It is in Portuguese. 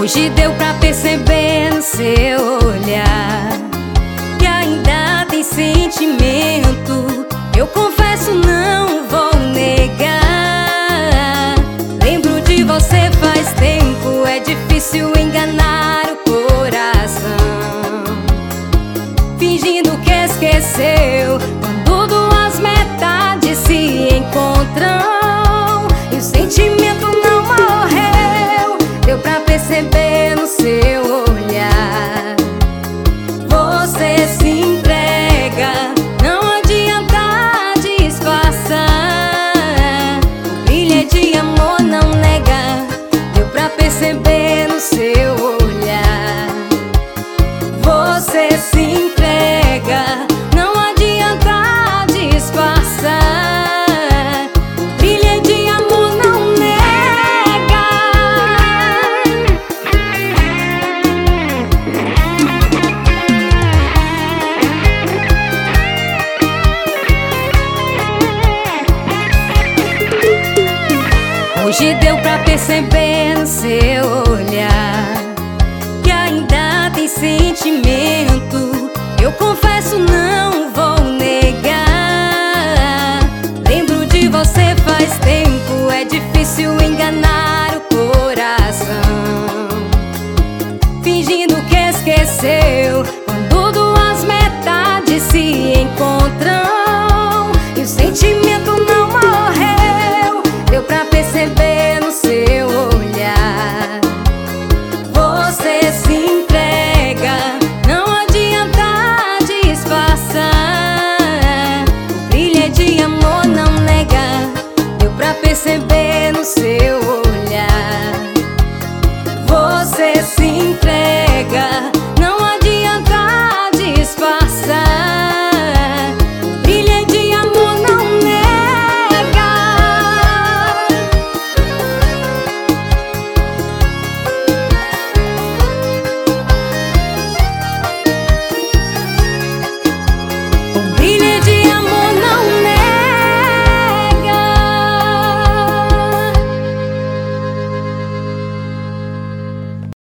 Hoje deu pra perceber no seu olhar que ainda tem sentimento. Eu confesso, não vou negar. Lembro de você faz tempo. É difícil enganar o coração, fingindo que esqueceu, quando duas metades se encontram e o sentimento não morreu. Deu pra perceber no seu olhar. Você se entrega, não adianta disfarçar. O brilho é de amor, não nega. Deu pra perceber no seu olhar. Você se entrega, não adianta disfarçar. O brilho é de amor, não nega. Hoje deu pra perceber no seu